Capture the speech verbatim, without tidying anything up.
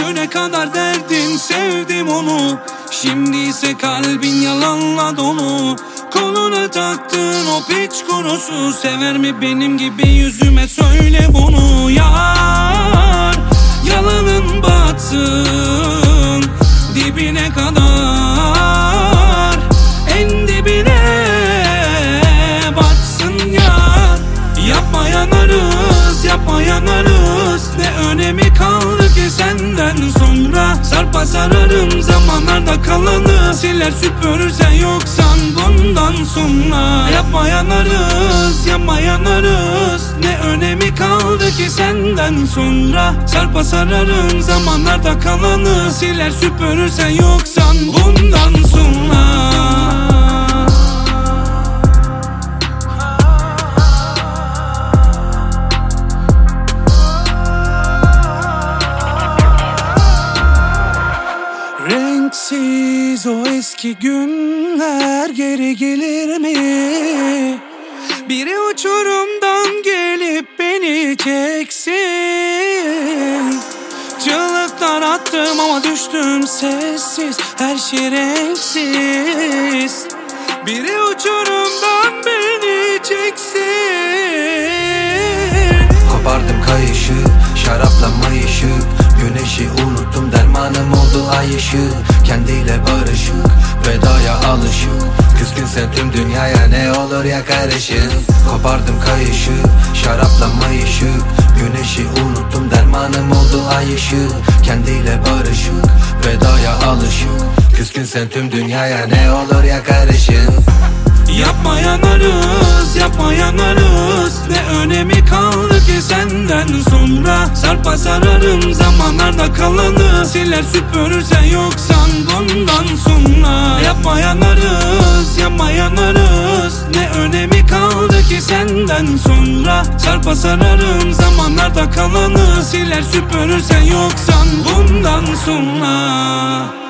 Düne kadar derdin, sevdim onu. Şimdi ise kalbin yalanla dolu. Koluna taktığın o piç kurusu sever mi benim gibi, yüzüme söyle bunu. Yar, yalanın batsın dibine kadar, en dibine batsın yar. Yapma yanarız, yapma yanarız. Ne önemi kaldı ki senden sonra? Sarpa sararım zamanlarda kalanı, siler süpürürsen yoksan bundan sonra. Yapma yanarız, yapma yanarız. Ne önemi kaldı ki senden sonra? Sarpa sararım zamanlarda kalanı, siler süpürürsen yoksan bundan sonra. Renksiz o eski günler geri gelir mi? Biri uçurumdan gelip beni çeksin. Çığlıklar attım ama düştüm sessiz, her şey renksiz. Biri uçurumdan beni çeksin. Kopardım kayışı, şarapla mayışık. Güneşi unuttum, dermanım oldu ay ışığı. Kendiyle barışık, vedaya alışık. Küskünsen tüm dünyaya ne olur ya karışın. Kopardım kayışı, şarapla mayışık. Güneşi unuttum, dermanım oldu ay ışığı. Kendiyle barışık, vedaya alışık. Küskünsen tüm dünyaya ne olur ya karışın. Yapma yanarız, yapma yanarız. Ne önemi kaldı ki senden sonra? Sarpa sararım zamanlarda kalanı, siler süpürürsen yoksan bundan sonra. Yapma yanarız, yapma yanarız. Ne önemi kaldı ki senden sonra? Sarpa sararım zamanlarda kalanı, siler süpürürsen yoksan bundan sonra.